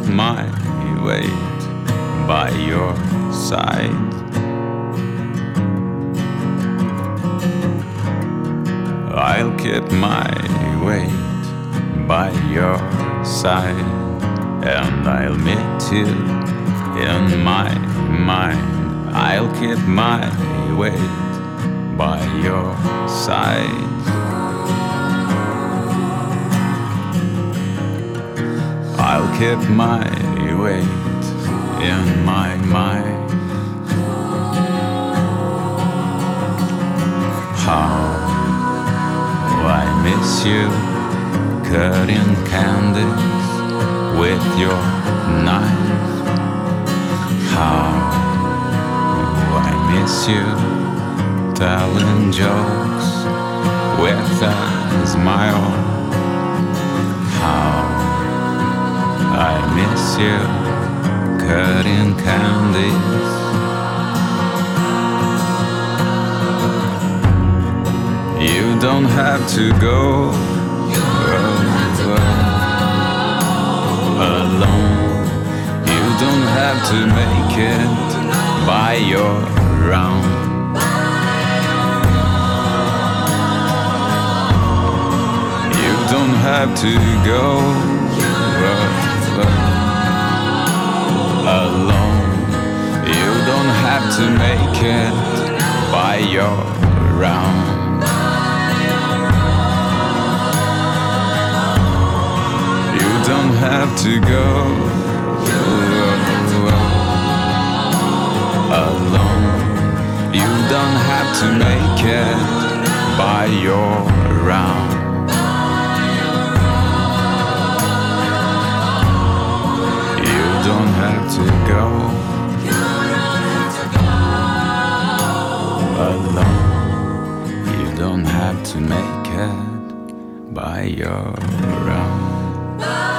my weight by your side. I'll keep my weight by your side, and I'll meet you in my mind. I'll keep my weight by your side. I'll keep my weight in my mind. How I miss you, cutting candies with your knife. How I miss you, telling jokes with a smile. How I miss you, cutting candies. You don't have to go alone. You don't have to make it by your own. You don't have to go alone. You don't have to make it by your own. You don't have to go alone. You don't have to make it by your own. You don't have to go alone. You don't have to make it by your own.